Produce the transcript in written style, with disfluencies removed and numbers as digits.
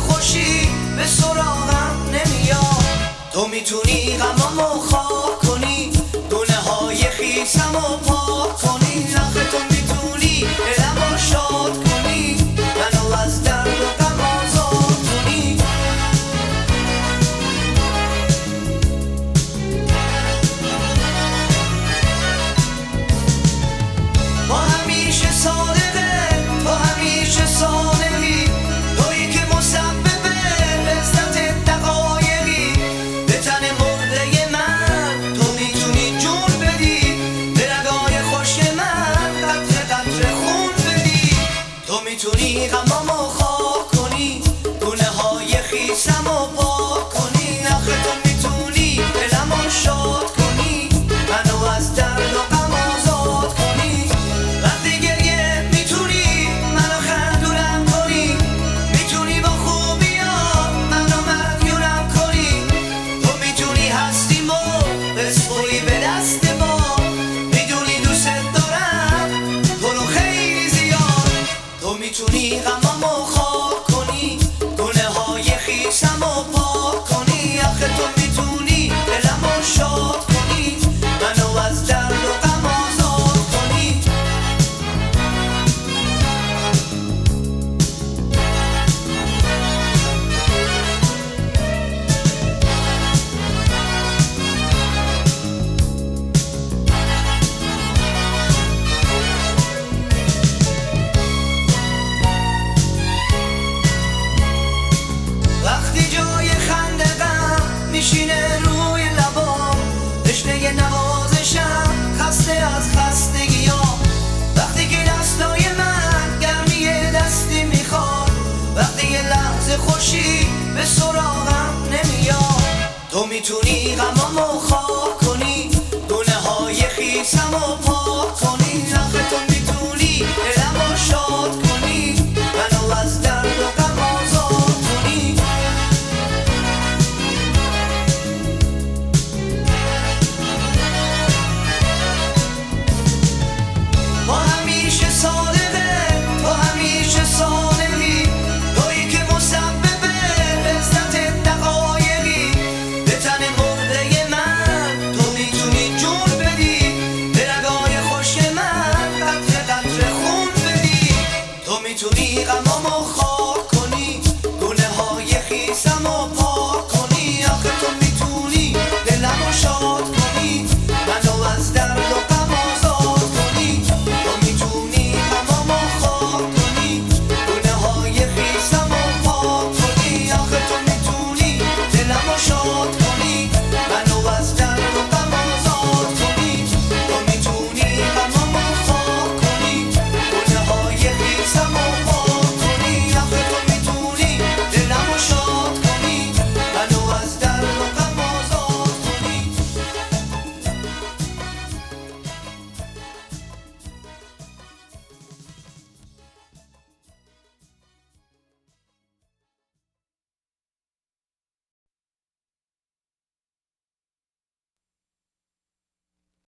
خوشی به سراغم نمیاد. تو میتونی غمامو خاک کنی، دونه های خیسمو پاک کنی. آخه تو میتونی دلمو شاد کنی، منو از درد و غم آزاد کنی. با همیشه صادقه، تو همیشه صادقی، تویی که مسبب لذت دقایقی. به تن مرده من تو میتونی جون بدی، به رگای خوش من قطره قطره خون بدی. تو میتونی غمامو خاک کنی، دونه های خیسمو پاک کنی. آخه تو میتونی دلمو شاد کنی، منو از درد و غم آزاد کنی. وقتی گریه میتونی منو خندونم کنی، میتونی با خوبی‌ها منو مدیونم کنی. تو میتونی هستیمو بسپری به دست ما، میدونی دوست دارم تو رو خیلی زیاد. تو میتونی غمامو خاک کنی، گونه های خیسمو پاک کنی. آخه تو میتونی دلمو شاد کنی، منو از درد و غم آزاد کنی. وقتی جای خنده غم میشینه روی لبام، تشنه نوازشم خسته از خستگیام. وقتی که دستای من گرمی دستی میخواد، وقتی یه لحظه خوشی به سراغم نمیاد. تو میتونی غمامو خاک کنی، دونه های خیسمو پاک کنی.